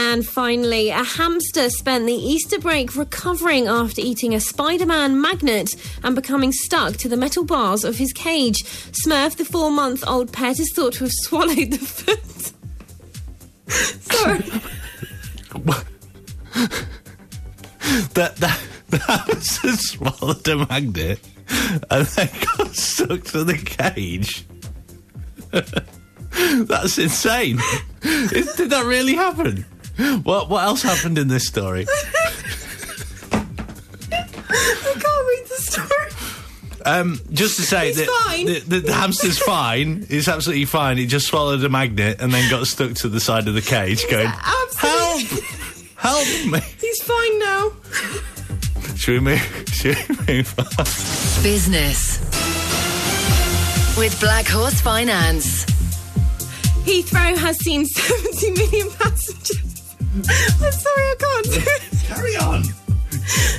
And finally, a hamster spent the Easter break recovering after eating a Spider-Man magnet and becoming stuck to the metal bars of his cage. Smurf, the 4-month-old pet, is thought to have swallowed the foot. Sorry. The hamster swallowed a magnet and then got stuck to the cage. That's insane. Did that really happen? What else happened in this story? I can't read the story. Just to say that the hamster's fine. It's absolutely fine. It just swallowed a magnet and then got stuck to the side of the cage going, help! Help me! He's fine now. Should we move on? Business with Black Horse Finance. Heathrow has seen 70 million passengers. I'm sorry, I can't. Carry on.